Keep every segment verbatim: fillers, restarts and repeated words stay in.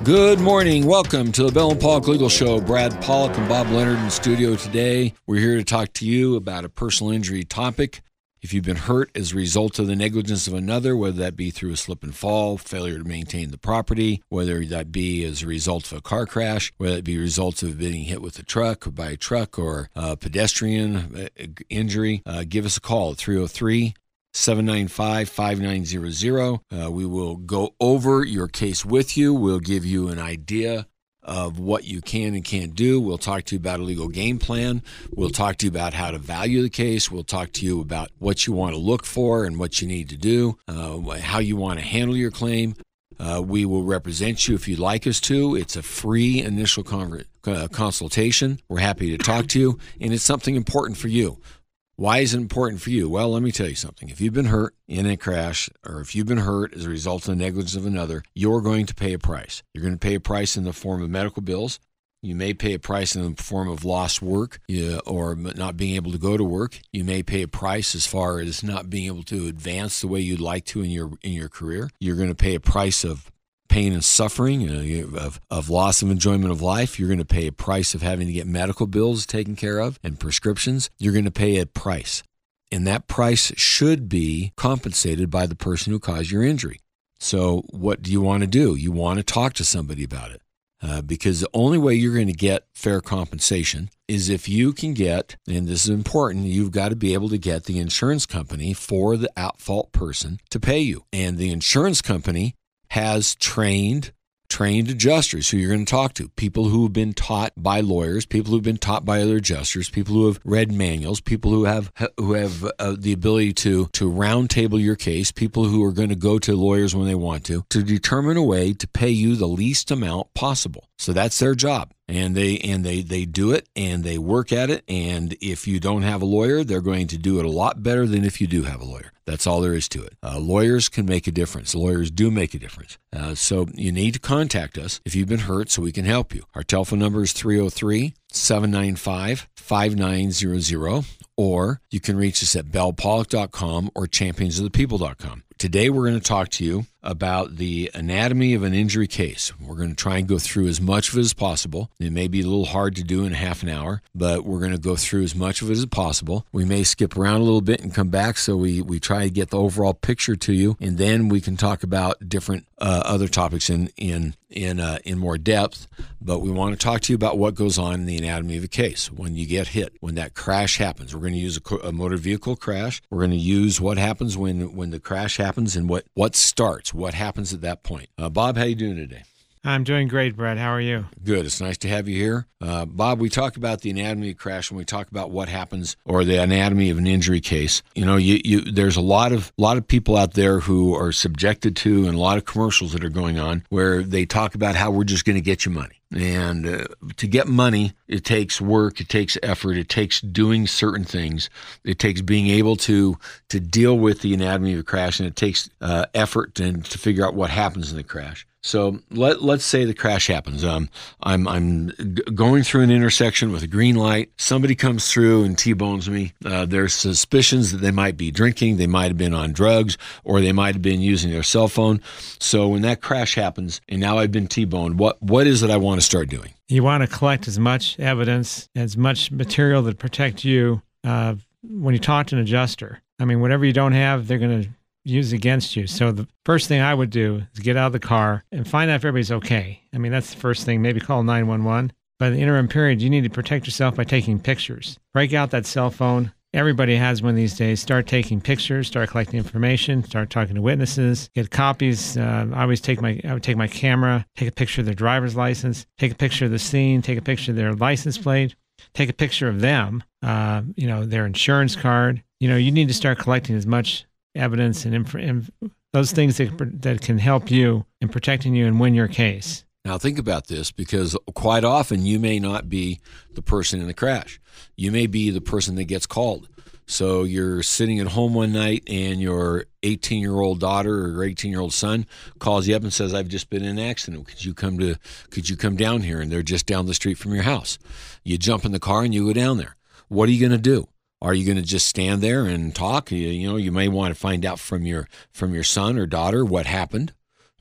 Good morning. Welcome to the Bell and Pollock Legal Show. Brad Pollock and Bob Leonard in the studio today. We're here to talk to you about a personal injury topic. If you've been hurt as a result of the negligence of another, whether that be through a slip and fall, failure to maintain the property, whether that be as a result of a car crash, whether it be results of being hit with a truck or by a truck or a pedestrian injury, uh, give us a call at three oh three, seven nine five, five nine zero zero. Uh, we will go over your case with you. We'll give you an idea of what you can and can't do. We'll talk to you about a legal game plan. We'll talk to you about how to value the case. We'll talk to you about what you want to look for and what you need to do, uh, how you want to handle your claim. Uh, we will represent you if you'd like us to. It's a free initial conver- uh, consultation. We're happy to talk to you, and it's something important for you. Why is it important for you? Well, let me tell you something. If you've been hurt in a crash or if you've been hurt as a result of the negligence of another, you're going to pay a price. You're going to pay a price in the form of medical bills. You may pay a price in the form of lost work uh, or not being able to go to work. You may pay a price as far as not being able to advance the way you'd like to in your in your career. You're going to pay a price of pain and suffering, uh, of, of loss of enjoyment of life. You're going to pay a price of having to get medical bills taken care of and prescriptions. You're going to pay a price. And that price should be compensated by the person who caused your injury. So what do you want to do? You want to talk to somebody about it. Uh, because the only way you're going to get fair compensation is if you can get, and this is important, you've got to be able to get the insurance company for the at-fault person to pay you. And the insurance company has trained trained adjusters who you're going to talk to, people who have been taught by lawyers, people who've been taught by other adjusters, people who have read manuals, people who have who have uh, the ability to to round table your case, people who are going to go to lawyers when they want to, to determine a way to pay you the least amount possible. So that's their job. And they and they, they do it and they work at it. And if you don't have a lawyer, they're going to do it a lot better than if you do have a lawyer. That's all there is to it. Uh, lawyers can make a difference. Lawyers do make a difference. Uh, so you need to contact us if you've been hurt so we can help you. Our telephone number is three oh three, seven nine five, five nine zero zero, or you can reach us at bell pollock dot com or champions of the people dot com. Today we're going to talk to you about the anatomy of an injury case. We're going to try and go through as much of it as possible. It may be a little hard to do in half an hour, but we're going to go through as much of it as possible. We may skip around a little bit and come back so we, we try to get the overall picture to you, and then we can talk about different uh, other topics in in in uh, in more depth. But we want to talk to you about what goes on in the anatomy of a case when you get hit, when that crash happens. We're going to use a, a motor vehicle crash. We're going to use what happens when when the crash happens and what what starts. What happens at that point? Uh, Bob, how you doing today? I'm doing great, Brad. How are you? Good. It's nice to have you here. Uh, Bob, we talk about the anatomy of crash when we talk about what happens or the anatomy of an injury case. You know, you, you, there's a lot of lot of people out there who are subjected to, and a lot of commercials that are going on where they talk about how we're just going to get you money. And uh, to get money, it takes work, it takes effort, it takes doing certain things. It takes being able to to deal with the anatomy of a crash, and it takes uh, effort to, to figure out what happens in the crash. So let, let's say the crash happens. Um, I'm I'm g- going through an intersection with a green light. Somebody comes through and T-bones me. Uh, there's suspicions that they might be drinking, they might have been on drugs, or they might have been using their cell phone. So when that crash happens, and now I've been T-boned, what what is it I want to start doing? You want to collect as much evidence, as much material that protect you uh, when you talk to an adjuster. I mean, whatever you don't have, they're going to use against you. So the first thing I would do is get out of the car and find out if everybody's okay. I mean, that's the first thing. Maybe call nine one one. By the interim period, you need to protect yourself by taking pictures. Break out that cell phone. Everybody has one these days. Start taking pictures, start collecting information, start talking to witnesses, get copies. Uh, I always take my, I would take my camera, take a picture of their driver's license, take a picture of the scene, take a picture of their license plate, take a picture of them, uh, you know, their insurance card. You know, you need to start collecting as much evidence and inf- inf- those things that, that can help you in protecting you and win your case. Now think about this, because quite often you may not be the person in the crash. You may be the person that gets called. So you're sitting at home one night and your eighteen-year-old daughter or your eighteen-year-old son calls you up and says, "I've just been in an accident. Could you come to? Could you come down here?" And they're just down the street from your house. You jump in the car and you go down there. What are you going to do? Are you going to just stand there and talk? You, you know, you may want to find out from your from your son or daughter what happened.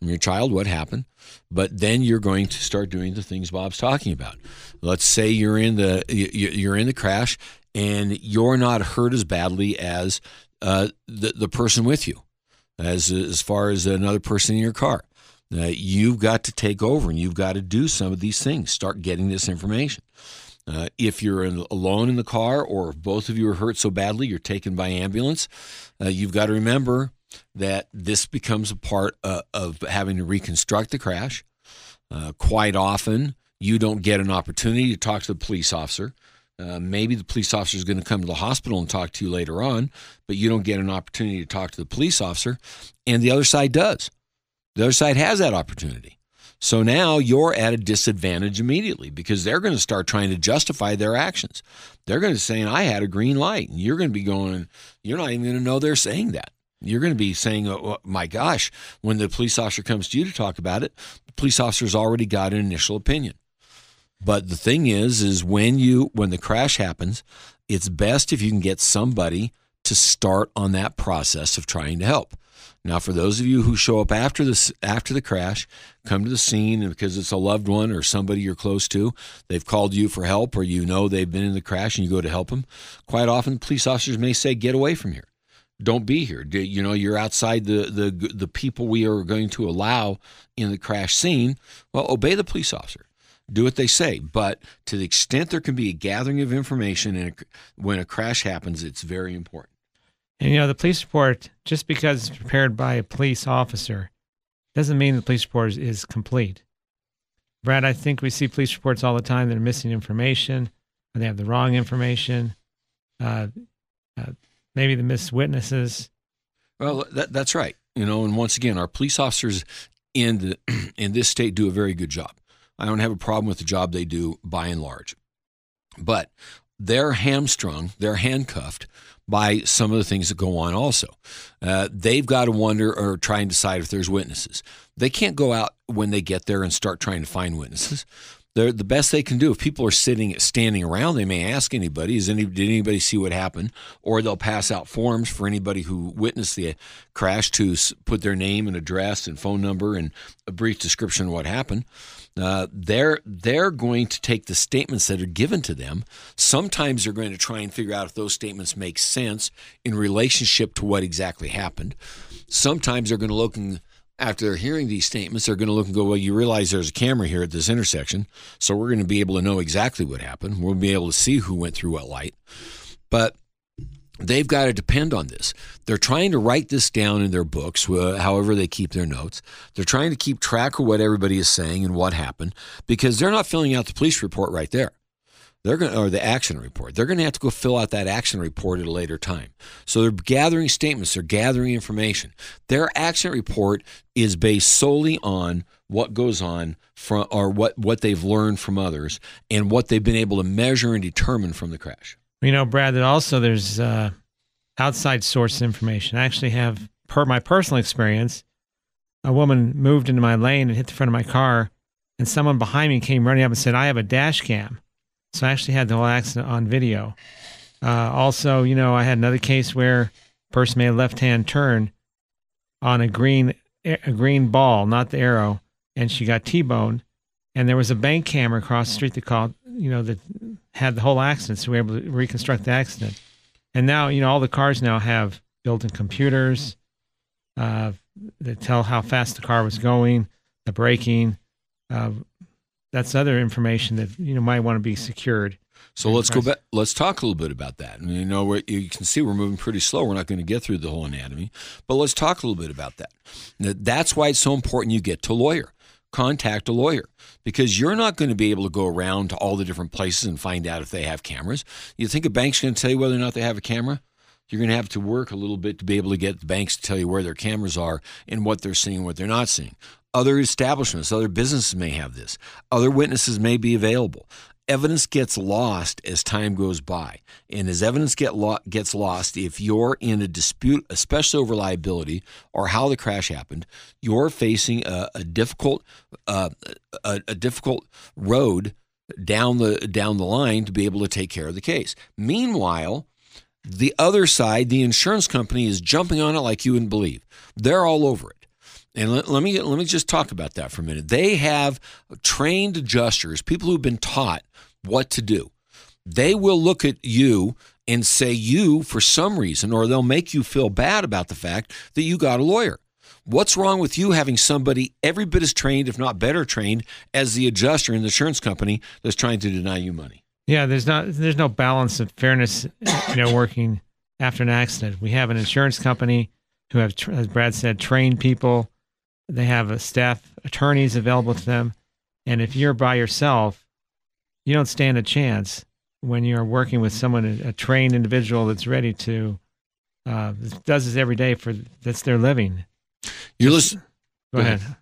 your child, what happened? But then you're going to start doing the things Bob's talking about. Let's say you're in the you're in the crash and you're not hurt as badly as uh, the the person with you, as as far as another person in your car. Uh, you've got to take over and you've got to do some of these things. Start getting this information. Uh, if you're in, alone in the car, or if both of you are hurt so badly you're taken by ambulance, uh, you've got to remember that this becomes a part uh, of having to reconstruct the crash. Uh, quite often, you don't get an opportunity to talk to the police officer. Uh, maybe the police officer is going to come to the hospital and talk to you later on, but you don't get an opportunity to talk to the police officer, and the other side does. The other side has that opportunity. So now you're at a disadvantage immediately because they're going to start trying to justify their actions. They're going to say, I had a green light. And you're going to be going, you're not even going to know they're saying that. You're going to be saying, oh, my gosh, when the police officer comes to you to talk about it, the police officer's already got an initial opinion. But the thing is, is when you when the crash happens, it's best if you can get somebody to start on that process of trying to help. Now, for those of you who show up after this after the crash, come to the scene, and because it's a loved one or somebody you're close to, they've called you for help, or you know they've been in the crash and you go to help them. Quite often, police officers may say, "Get away from here. Don't be here. You know, you're outside the the the people we are going to allow in the crash scene." Well, obey the police officer. Do what they say. But to the extent there can be a gathering of information and when a crash happens, it's very important. And, you know, the police report, just because it's prepared by a police officer, doesn't mean the police report is, is complete. Brad, I think we see police reports all the time that are missing information, or they have the wrong information. Uh, uh, maybe they miss witnesses. Well, that, that's right. You know, and once again, our police officers in the, in this state do a very good job. I don't have a problem with the job they do by and large. But they're hamstrung, they're handcuffed by some of the things that go on also. Uh, they've got to wonder or try and decide if there's witnesses. They can't go out when they get there and start trying to find witnesses. They're the best they can do. If people are sitting, standing around, they may ask anybody, Is any, did anybody see what happened? Or they'll pass out forms for anybody who witnessed the crash to put their name and address and phone number and a brief description of what happened. Uh, they're they're going to take the statements that are given to them. Sometimes they're going to try and figure out if those statements make sense in relationship to what exactly happened. Sometimes they're going to look and after they're hearing these statements, they're going to look and go, well, you realize there's a camera here at this intersection, so we're going to be able to know exactly what happened. We'll be able to see who went through what light. But they've got to depend on this. They're trying to write this down in their books, uh, however they keep their notes. They're trying to keep track of what everybody is saying and what happened because they're not filling out the police report right there. They're going to, or the accident report. They're going to have to go fill out that accident report at a later time. So they're gathering statements. They're gathering information. Their accident report is based solely on what goes on from, or what, what they've learned from others and what they've been able to measure and determine from the crash. You know, Brad, that also there's uh, outside source information. I actually have, per my personal experience, a woman moved into my lane and hit the front of my car, and someone behind me came running up and said, I have a dash cam. So I actually had the whole accident on video. Uh, also, you know, I had another case where a person made a left-hand turn on a green a green ball, not the arrow, and she got T-boned. And there was a bank camera across the street that called, you know, that had the whole accident, so we were able to reconstruct the accident. And now, you know, all the cars now have built-in computers uh, that tell how fast the car was going, the braking. Uh, that's other information that, you know, might want to be secured. So let's go back. Let's talk a little bit about that. I mean, you know, we're, you can see we're moving pretty slow. We're not going to get through the whole anatomy, but let's talk a little bit about that. Now, that's why it's so important you get to a lawyer. Contact a lawyer because you're not going to be able to go around to all the different places and find out if they have cameras. You think a bank's going to tell you whether or not they have a camera? You're going to have to work a little bit to be able to get the banks to tell you where their cameras are and what they're seeing and what they're not seeing. Other establishments, other businesses may have this. Other witnesses may be available. Evidence gets lost as time goes by. And as evidence get lo- gets lost, if you're in a dispute, especially over liability or how the crash happened, you're facing a, a difficult uh, a, a difficult road down the down the line to be able to take care of the case. Meanwhile, the other side, the insurance company, is jumping on it like you wouldn't believe. They're all over it. And let, let me let me just talk about that for a minute. They have trained adjusters, people who've been taught what to do. They will look at you and say you, for some reason, or they'll make you feel bad about the fact that you got a lawyer. What's wrong with you having somebody every bit as trained, if not better trained, as the adjuster in the insurance company that's trying to deny you money? Yeah, there's not there's no balance of fairness, you know, working after an accident. We have an insurance company who have, as Brad said, trained people. They have a staff attorneys available to them, and if you're by yourself, you don't stand a chance when you're working with someone, a trained individual that's ready to uh, does this every day for that's their living. You're listening. Go, go ahead. ahead.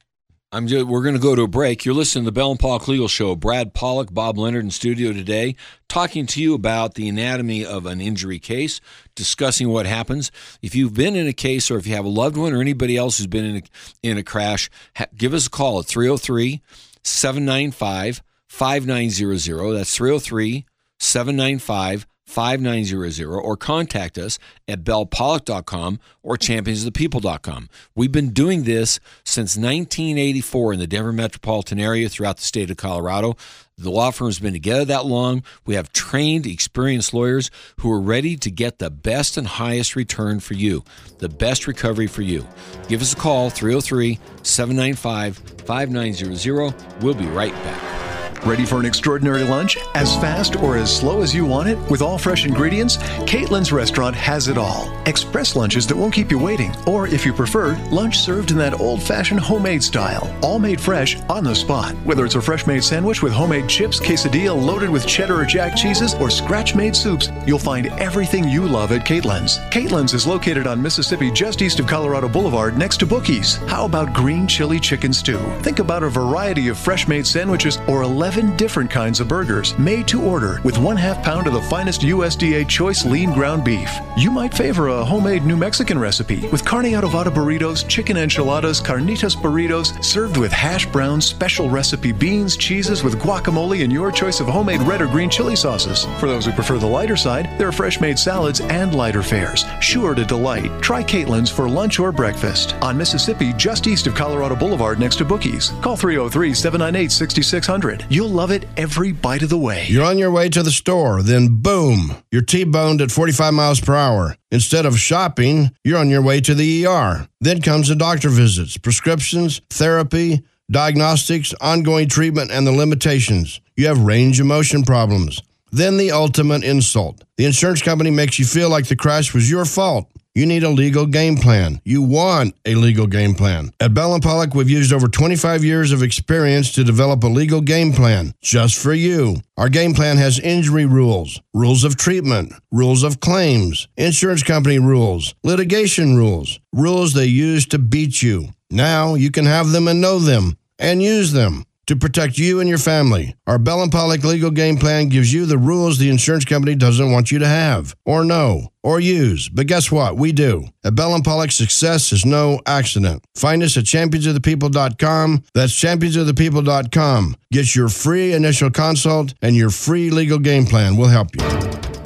I'm just, we're going to go to a break. You're listening to the Bell and Pollock Legal Show. Brad Pollock, Bob Leonard in studio today, talking to you about the anatomy of an injury case, discussing what happens. If you've been in a case, or if you have a loved one or anybody else who's been in a, in a crash, ha- give us a call at three oh three, seven nine five, five nine zero zero. That's three oh three, seven nine five, five nine zero zero, or contact us at bell pollock dot com or champions of the people dot com. We've been doing this since nineteen eighty-four in the Denver metropolitan area throughout the state of Colorado. The law firm's been together that long. We have trained, experienced lawyers who are ready to get the best and highest return for you, the best recovery for you. Give us a call, three oh three, seven nine five, five nine zero zero. We'll be right back. Ready for an extraordinary lunch? As fast or as slow as you want it? With all fresh ingredients? Caitlin's Restaurant has it all. Express lunches that won't keep you waiting. Or, if you prefer, lunch served in that old-fashioned homemade style. All made fresh on the spot. Whether it's a fresh-made sandwich with homemade chips, quesadilla loaded with cheddar or jack cheeses, or scratch-made soups, you'll find everything you love at Caitlin's. Caitlin's is located on Mississippi just east of Colorado Boulevard next to Bookies. How about green chili chicken stew? Think about a variety of fresh-made sandwiches or eleven different kinds of burgers made to order with one half pound of the finest U S D A choice lean ground beef. You might favor a homemade New Mexican recipe with carne adobada burritos, chicken enchiladas, carnitas burritos, served with hash brown special recipe beans, cheeses with guacamole, and your choice of homemade red or green chili sauces. For those who prefer the lighter side, there are fresh made salads and lighter fares, sure to delight. Try Caitlin's for lunch or breakfast on Mississippi, just east of Colorado Boulevard next to Bookies. Call three oh three, seven nine eight, six six zero zero. You'll love it every bite of the way. You're on your way to the store, then boom, you're T-boned at forty-five miles per hour. Instead of shopping, you're on your way to the E R. Then comes the doctor visits, prescriptions, therapy, diagnostics, ongoing treatment, and the limitations. You have range of motion problems. Then the ultimate insult. The insurance company makes you feel like the crash was your fault. You need a legal game plan. You want a legal game plan. At Bell and Pollock, we've used over twenty-five years of experience to develop a legal game plan just for you. Our game plan has injury rules, rules of treatment, rules of claims, insurance company rules, litigation rules, rules they use to beat you. Now you can have them and know them and use them to protect you and your family. Our Bell and Pollock legal game plan gives you the rules the insurance company doesn't want you to have, or know, or use. But guess what? We do. At Bell and Pollock, success is no accident. Find us at champions of the people dot com. That's champions of the people dot com. Get your free initial consult and your free legal game plan. We'll help you.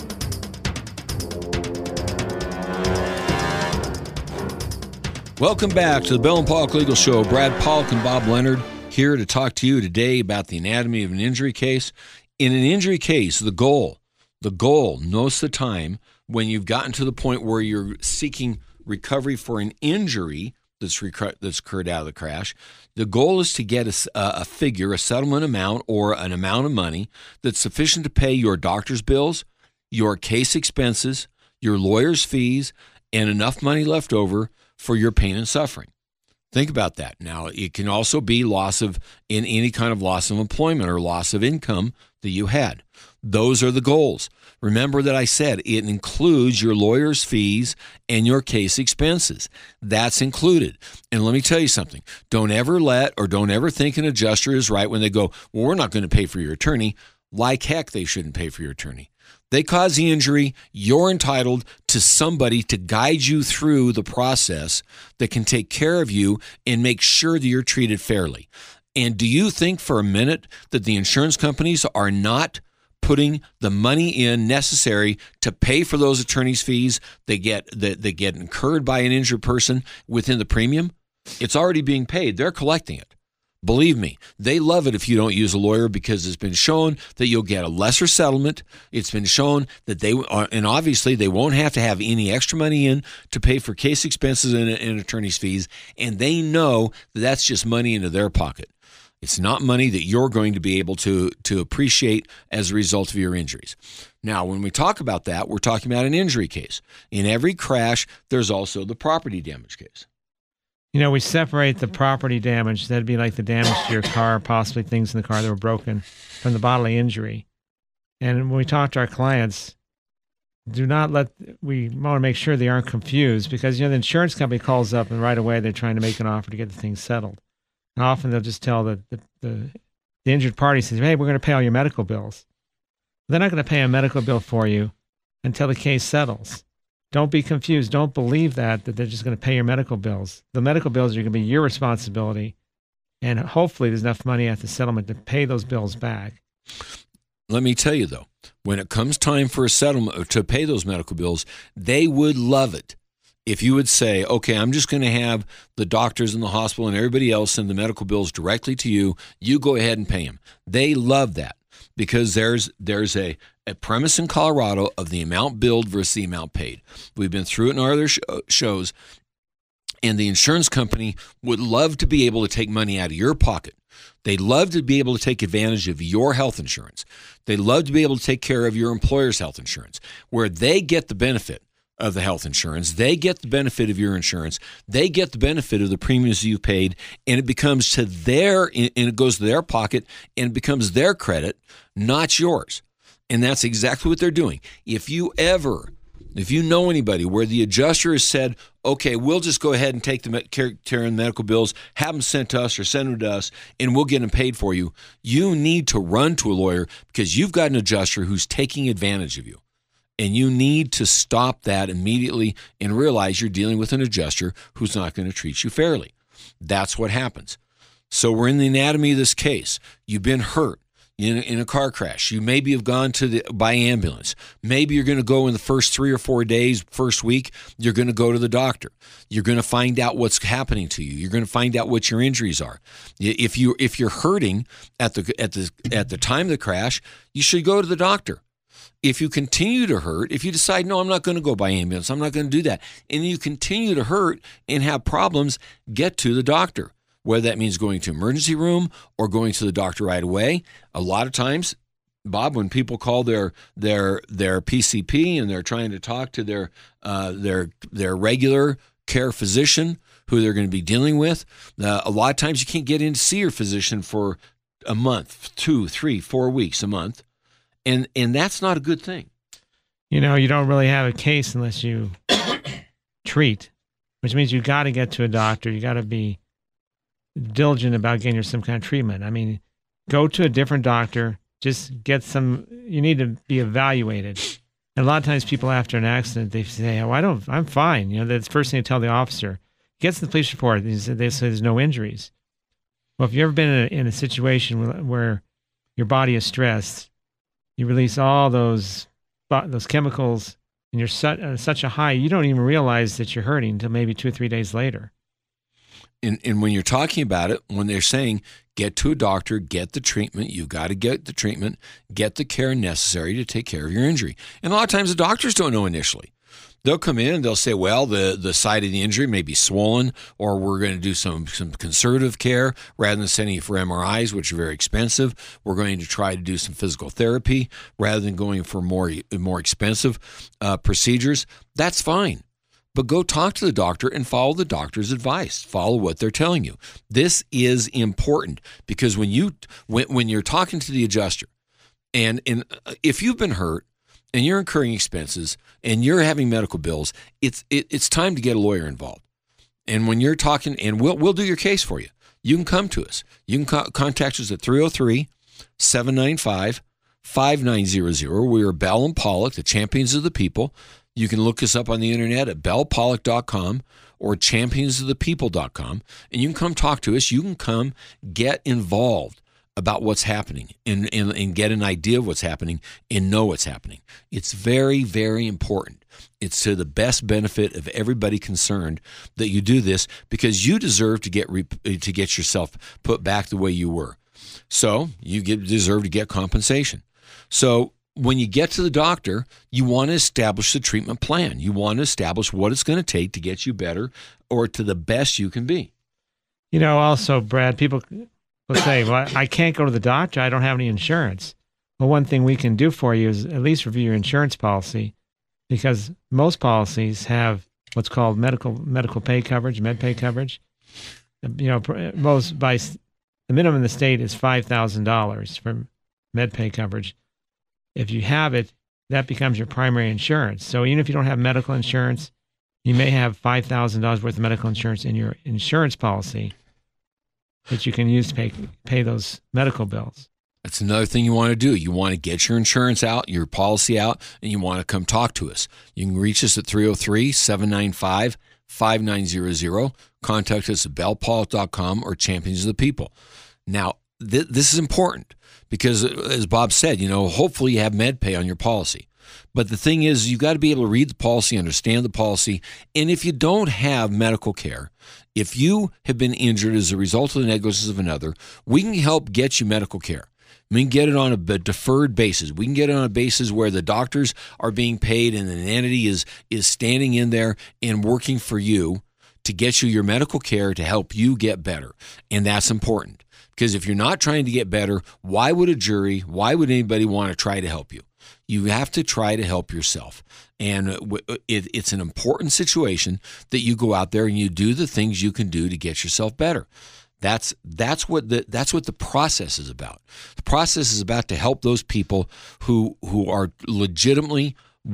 Welcome back to the Bell and Pollock Legal Show. Brad Pollock and Bob Leonard here to talk to you today about the anatomy of an injury case. In an injury case, the goal, the goal, most of the time, when you've gotten to the point where you're seeking recovery for an injury that's, rec- that's occurred out of the crash, the goal is to get a, a figure, a settlement amount, or an amount of money that's sufficient to pay your doctor's bills, your case expenses, your lawyer's fees, and enough money left over for your pain and suffering. Think about that. Now, it can also be loss of, in any kind of loss of employment or loss of income that you had. Those are the goals. Remember that I said it includes your lawyer's fees and your case expenses. That's included. And let me tell you something. Don't ever let or don't ever think an adjuster is right when they go, well, we're not going to pay for your attorney. Like heck, they shouldn't pay for your attorney. They cause the injury. You're entitled to somebody to guide you through the process that can take care of you and make sure that you're treated fairly. And do you think for a minute that the insurance companies are not putting the money in necessary to pay for those attorney's fees that get that, that get incurred by an injured person within the premium? It's already being paid. They're collecting it. Believe me, they love it if you don't use a lawyer, because it's been shown that you'll get a lesser settlement. It's been shown that they are, and obviously they won't have to have any extra money in to pay for case expenses and, and attorney's fees, and they know that that's just money into their pocket. It's not money that you're going to be able to, to appreciate as a result of your injuries. Now, when we talk about that, we're talking about an injury case. In every crash, there's also the property damage case. You know, we separate the property damage, that'd be like the damage to your car, possibly things in the car that were broken, from the bodily injury. And when we talk to our clients, do not let, we want to make sure they aren't confused, because, you know, the insurance company calls up and right away they're trying to make an offer to get the thing settled. And often they'll just tell the, the, the, the injured party, says, hey, we're going to pay all your medical bills. They're not going to pay a medical bill for you until the case settles. Don't be confused. Don't believe that, that they're just going to pay your medical bills. The medical bills are going to be your responsibility, and hopefully there's enough money at the settlement to pay those bills back. Let me tell you, though, when it comes time for a settlement to pay those medical bills, they would love it if you would say, okay, I'm just going to have the doctors in the hospital and everybody else send the medical bills directly to you. You go ahead and pay them. They love that, because there's there's a, a premise in Colorado of the amount billed versus the amount paid. We've been through it in our other sh- shows, and the insurance company would love to be able to take money out of your pocket. They'd love to be able to take advantage of your health insurance. They'd love to be able to take care of your employer's health insurance, where they get the benefit of the health insurance. They get the benefit of your insurance. They get the benefit of the premiums you paid, and it becomes to their, and it goes to their pocket, and it becomes their credit, not yours. And that's exactly what they're doing. If you ever, if you know anybody where the adjuster has said, okay, we'll just go ahead and take the care of the medical bills, have them sent to us or send them to us, and we'll get them paid for you, you need to run to a lawyer, because you've got an adjuster who's taking advantage of you. And you need to stop that immediately and realize you're dealing with an adjuster who's not going to treat you fairly. That's what happens. So we're in the anatomy of this case. You've been hurt in, in a car crash. You maybe have gone to the by ambulance. Maybe you're going to go in the first three or four days, first week, you're going to go to the doctor. You're going to find out what's happening to you. You're going to find out what your injuries are. If you if you're hurting at the at the at the time of the crash, you should go to the doctor. If you continue to hurt, if you decide, no, I'm not going to go by ambulance, I'm not going to do that, and you continue to hurt and have problems, get to the doctor, whether that means going to emergency room or going to the doctor right away. A lot of times, Bob, when people call their their their P C P and they're trying to talk to their uh, their their regular care physician who they're going to be dealing with, uh, a lot of times you can't get in to see your physician for a month, two, three, four weeks, a month. And and that's not a good thing. You know, you don't really have a case unless you treat, which means you got to get to a doctor. You got to be diligent about getting some kind of treatment. I mean, go to a different doctor. Just get some. You need to be evaluated. And a lot of times, people after an accident, they say, "Oh, I don't. I'm fine." You know, that's the first thing to tell the officer. Gets the police report. They say, they say there's no injuries. Well, if you've ever been in a, in a situation where your body is stressed, you release all those those chemicals, and you're su- uh, such a high, you don't even realize that you're hurting until maybe two or three days later. And, and when you're talking about it, when they're saying, get to a doctor, get the treatment, you've got to get the treatment, get the care necessary to take care of your injury. And a lot of times the doctors don't know initially. They'll come in and they'll say, well, the, the site of the injury may be swollen, or we're going to do some, some conservative care rather than sending you for M R Is, which are very expensive. We're going to try to do some physical therapy rather than going for more, more expensive uh, procedures. That's fine. But go talk to the doctor and follow the doctor's advice. Follow what they're telling you. This is important, because when, you, when, when you're talking to the adjuster, and, and if you've been hurt, and you're incurring expenses, and you're having medical bills, it's it, it's time to get a lawyer involved. And when you're talking, and we'll we'll do your case for you. You can come to us. You can co- contact us at three oh three, seven nine five, five nine zero zero. We are Bell and Pollock, the champions of the people. You can look us up on the internet at bell pollock dot com or champions of the people dot com, and you can come talk to us. You can come get involved. about what's happening and, and, and get an idea of what's happening and know what's happening. It's very, very important. It's to the best benefit of everybody concerned that you do this, because you deserve to get re- to get yourself put back the way you were. So you get, deserve to get compensation. So when you get to the doctor, you want to establish the treatment plan. You want to establish what it's going to take to get you better or to the best you can be. You know, also, Brad, people will say, well, I can't go to the doctor. I don't have any insurance. Well, one thing we can do for you is at least review your insurance policy, because most policies have what's called medical medical pay coverage, med pay coverage. You know, most by the minimum in the state is five thousand dollars for med pay coverage. If you have it, that becomes your primary insurance. So even if you don't have medical insurance, you may have five thousand dollars worth of medical insurance in your insurance policy that you can use to pay pay those medical bills. That's another thing you want to do. You want to get your insurance out, your policy out, and you want to come talk to us. You can reach us at three oh three, seven nine five, five nine zero zero. Contact us at bell pollock dot com or Champions of the People. Now, th- this is important because, as Bob said, you know, hopefully you have MedPay on your policy. But the thing is, you've got to be able to read the policy, understand the policy, and if you don't have medical care, if you have been injured as a result of the negligence of another, we can help get you medical care. We can get it on a deferred basis. We can get it on a basis where the doctors are being paid and an entity is is standing in there and working for you to get you your medical care to help you get better. And that's important, because if you're not trying to get better, why would a jury, why would anybody want to try to help you? You have to try to help yourself. And it, it's an important situation that you go out there and you do the things you can do to get yourself better. That's that's what the that's what the process is about. The process is about to help those people who who are legitimately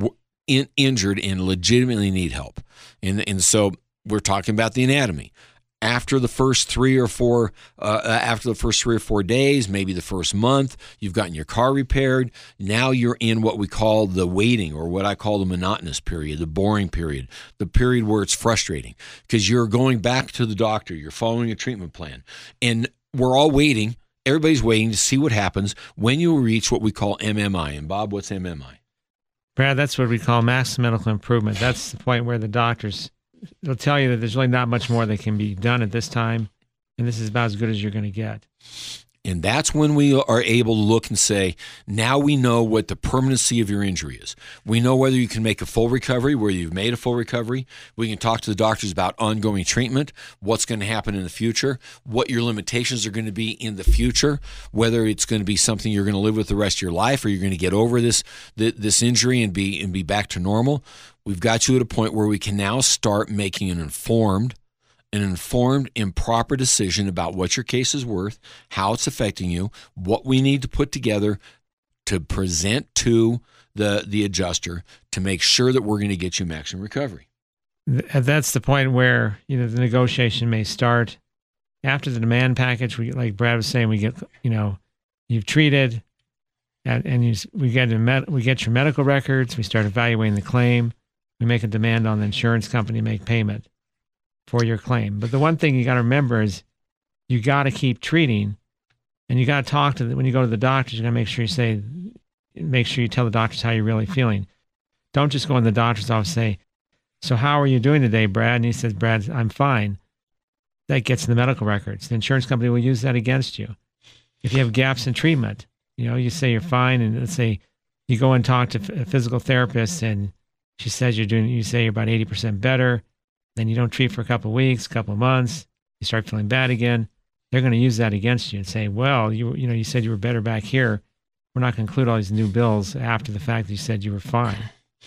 in, injured and legitimately need help. And and so we're talking about the anatomy. After the first three or four, uh, after the first three or four days, maybe the first month, you've gotten your car repaired. Now you're in what we call the waiting, or what I call the monotonous period, the boring period, the period where it's frustrating, because you're going back to the doctor, you're following a treatment plan, and we're all waiting. Everybody's waiting to see what happens when you reach what we call M M I. And Bob, what's M M I? Brad, that's what we call maximum medical improvement. That's the point where the doctors, they'll tell you that there's really not much more that can be done at this time, and this is about as good as you're going to get. And that's when we are able to look and say, now we know what the permanency of your injury is. We know whether you can make a full recovery, whether you've made a full recovery. We can talk to the doctors about ongoing treatment, what's going to happen in the future, what your limitations are going to be in the future, whether it's going to be something you're going to live with the rest of your life, or you're going to get over this this injury and be and be back to normal. We've got you at a point where we can now start making an informed an informed and proper decision about what your case is worth, how it's affecting you, what we need to put together to present to the, the adjuster to make sure that we're going to get you maximum recovery. That's the point where, you know, the negotiation may start. After the demand package, we, like Brad was saying, we get, you know, you've treated, and, and you, we get a med, we get your medical records, we start evaluating the claim, we make a demand on the insurance company to make payment for your claim. But the one thing you got to remember is you got to keep treating, and you got to talk to the, when you go to the doctors, you got to make sure you say, make sure you tell the doctors how you're really feeling. Don't just go in the doctor's office and say, so how are you doing today, Brad? And he says, Brad, I'm fine. That gets in the medical records. The insurance company will use that against you. If you have gaps in treatment, you know, you say you're fine, and let's say you go and talk to a physical therapist and she says you're doing, you say you're about eighty percent better. Then you don't treat for a couple of weeks, a couple of months, you start feeling bad again. They're going to use that against you and say, well, you you know, you said you were better back here. We're not going to include all these new bills after the fact that you said you were fine.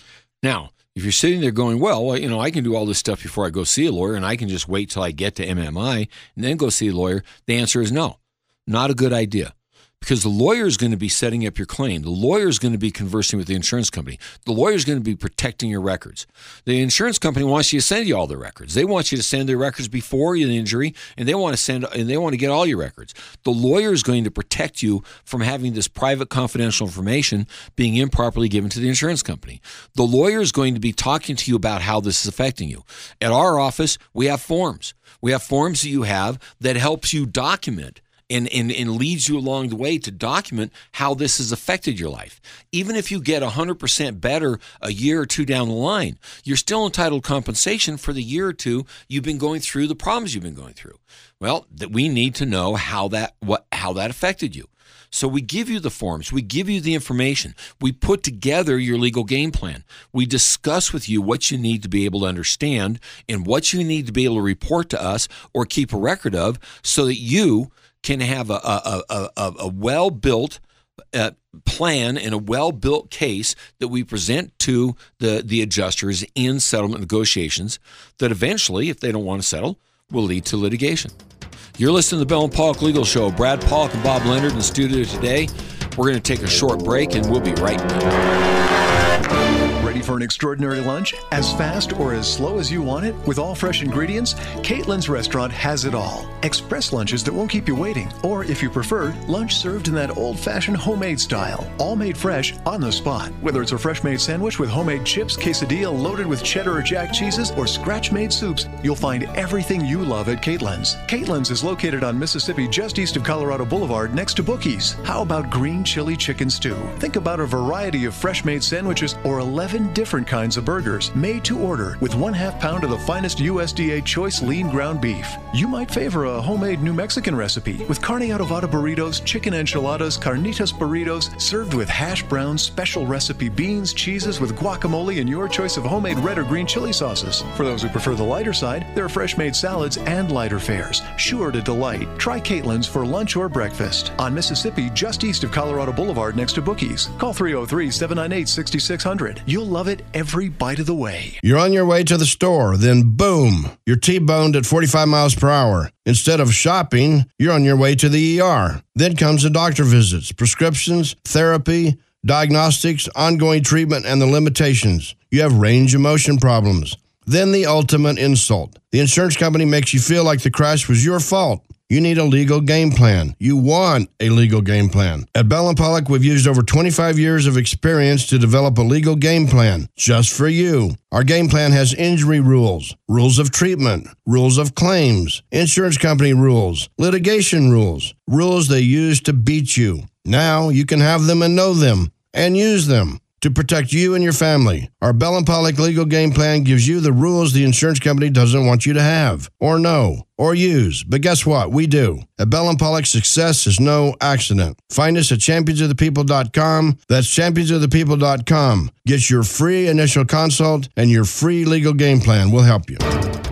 Now, if you're sitting there going, well, you know, I can do all this stuff before I go see a lawyer, and I can just wait till I get to M M I and then go see a lawyer, the answer is no. Not a good idea. Because the lawyer is going to be setting up your claim. The lawyer is going to be conversing with the insurance company. The lawyer is going to be protecting your records. The insurance company wants you to send you all the records. They want you to send their records before the injury, and they want to send and they want to get all your records. The lawyer is going to protect you from having this private confidential information being improperly given to the insurance company. The lawyer is going to be talking to you about how this is affecting you. At our office, we have forms. We have forms that you have that helps you document and, and, and leads you along the way to document how this has affected your life. Even if you get one hundred percent better a year or two down the line, you're still entitled compensation for the year or two you've been going through the problems you've been going through. Well, that we need to know how that what how that affected you. So we give you the forms, we give you the information, we put together your legal game plan. We discuss with you what you need to be able to understand and what you need to be able to report to us or keep a record of so that you can have a, a, a, a, a well-built uh, plan and a well-built case that we present to the, the adjusters in settlement negotiations that eventually, if they don't want to settle, will lead to litigation. You're listening to the Bell and Pollock Legal Show. Brad Pollock and Bob Leonard in the studio today. We're going to take a short break, and we'll be right back. Ready for an extraordinary lunch? As fast or as slow as you want it? With all fresh ingredients? Caitlin's Restaurant has it all. Express lunches that won't keep you waiting. Or, if you prefer, lunch served in that old-fashioned homemade style. All made fresh on the spot. Whether it's a fresh-made sandwich with homemade chips, quesadilla loaded with cheddar or jack cheeses, or scratch-made soups, you'll find everything you love at Caitlin's. Caitlin's is located on Mississippi just east of Colorado Boulevard next to Bookies. How about green chili chicken stew? Think about a variety of fresh-made sandwiches or eleven different kinds of burgers made to order with one half pound of the finest U S D A choice lean ground beef. You might favor a homemade New Mexican recipe with carne adobada burritos, chicken enchiladas, carnitas burritos, served with hash browns, special recipe beans, cheeses with guacamole, and your choice of homemade red or green chili sauces. For those who prefer the lighter side, there are fresh made salads and lighter fares, sure to delight. Try Caitlin's for lunch or breakfast on Mississippi just east of Colorado Boulevard next to Bookies. Call three oh three, seven nine eight, six six zero zero. You'll love it every bite of the way. You're on your way to the store, then boom, you're T-boned at forty-five miles per hour. Instead of shopping, you're on your way to the E R. Then comes the doctor visits, prescriptions, therapy, diagnostics, ongoing treatment, and the limitations. You have range of motion problems. Then the ultimate insult. The insurance company makes you feel like the crash was your fault. You need a legal game plan. You want a legal game plan. At Bell and Pollock, we've used over twenty-five years of experience to develop a legal game plan just for you. Our game plan has injury rules, rules of treatment, rules of claims, insurance company rules, litigation rules, rules they use to beat you. Now you can have them and know them and use them to protect you and your family. Our Bell and Pollock legal game plan gives you the rules the insurance company doesn't want you to have, or know, or use. But guess what? We do. At Bell and Pollock, success is no accident. Find us at champions of the people dot com. That's champions of the people dot com. Get your free initial consult and your free legal game plan. We'll help you.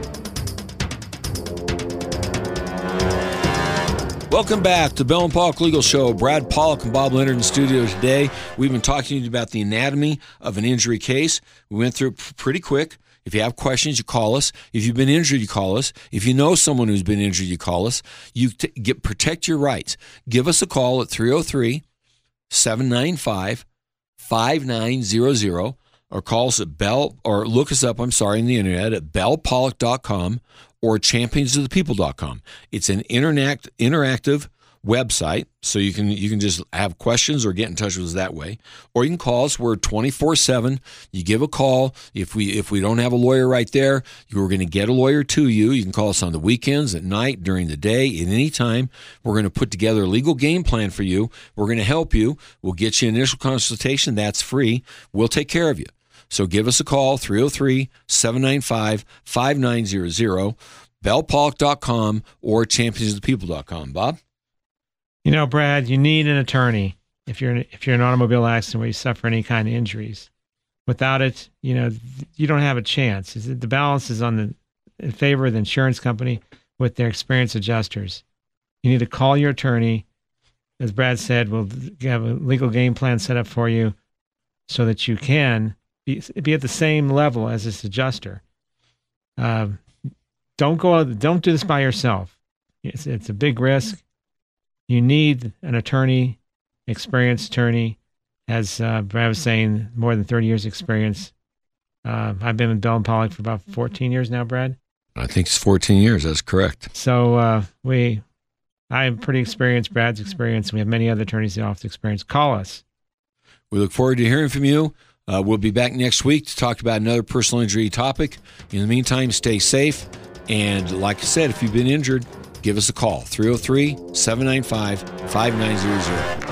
Welcome back to Bell and Pollock Legal Show. Brad Pollock and Bob Leonard in the studio today. We've been talking to you about the anatomy of an injury case. We went through it pretty quick. If you have questions, you call us. If you've been injured, you call us. If you know someone who's been injured, you call us. You t- get protect your rights. Give us a call at three oh three, seven nine five, five nine zero zero or call us at Bell, or look us up, I'm sorry, on the internet at bell pollock dot com or champions of the people dot com. It's an interact, interactive website, so you can you can just have questions or get in touch with us that way. Or you can call us. We're twenty-four seven. You give a call. If we if we don't have a lawyer right there, we're going to get a lawyer to you. You can call us on the weekends, at night, during the day, at any time. We're going to put together a legal game plan for you. We're going to help you. We'll get you an initial consultation. That's free. We'll take care of you. So give us a call, three oh three, seven nine five, five nine zero zero, bell pollock dot com or champions of the people dot com. Bob? You know, Brad, you need an attorney if you're in, if you're in an automobile accident where you suffer any kind of injuries. Without it, you know, you don't have a chance. The balance is on the in favor of the insurance company with their experienced adjusters. You need to call your attorney. As Brad said, we'll have a legal game plan set up for you so that you can be, be at the same level as this adjuster. Uh, don't go out, don't do this by yourself. It's, it's a big risk. You need an attorney, experienced attorney, as uh, Brad was saying, more than thirty years experience. Uh, I've been with Bell and Pollock for about fourteen years now, Brad. I think it's fourteen years. That's correct. So uh, we, I'm pretty experienced. Brad's experienced. We have many other attorneys in the office experience. Call us. We look forward to hearing from you. Uh, we'll be back next week to talk about another personal injury topic. In the meantime, stay safe. And like I said, if you've been injured, give us a call, three oh three, seven nine five, five nine zero zero.